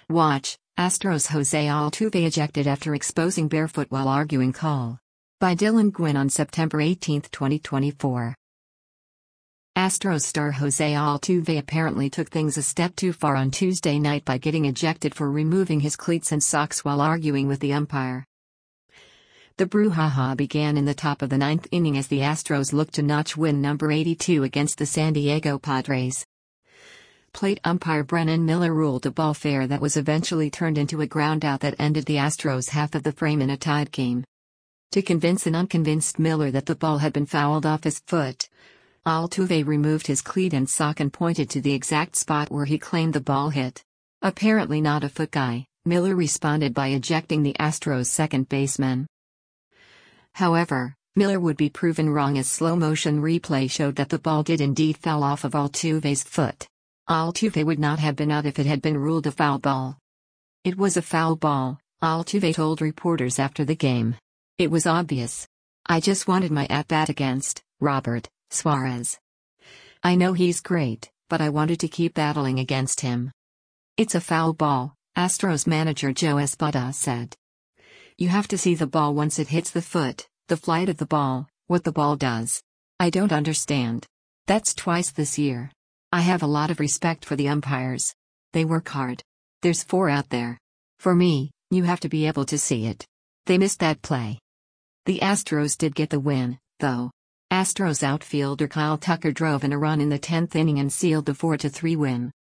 Watch, Astros Jose Altuve ejected after exposing barefoot while arguing call. By Dylan Gwynn on September 18, 2024. Astros star Jose Altuve apparently took things a step too far on Tuesday night by getting ejected for removing his cleats and socks while arguing with the umpire. The brouhaha began in the top of the ninth inning as the Astros looked to notch win number 82 against the San Diego Padres. Plate umpire Brennan Miller ruled a ball fair that was eventually turned into a groundout that ended the Astros' half of the frame in a tied game. To convince an unconvinced Miller that the ball had been fouled off his foot, Altuve removed his cleat and sock and pointed to the exact spot where he claimed the ball hit. Apparently not a foot guy, Miller responded by ejecting the Astros' second baseman. However, Miller would be proven wrong as slow-motion replay showed that the ball did indeed fall off of Altuve's foot. Altuve would not have been out if it had been ruled a foul ball. It was a foul ball, Altuve told reporters after the game. It was obvious. I just wanted my at-bat against Robert Suarez. I know he's great, but I wanted to keep battling against him. It's a foul ball, Astros manager Joe Espada said. You have to see the ball once it hits the foot, the flight of the ball, what the ball does. I don't understand. That's twice this year. I have a lot of respect for the umpires. They work hard. There's 4 out there. For me, you have to be able to see it. They missed that play. The Astros did get the win, though. Astros outfielder Kyle Tucker drove in a run in the 10th inning and sealed the 4-3 win.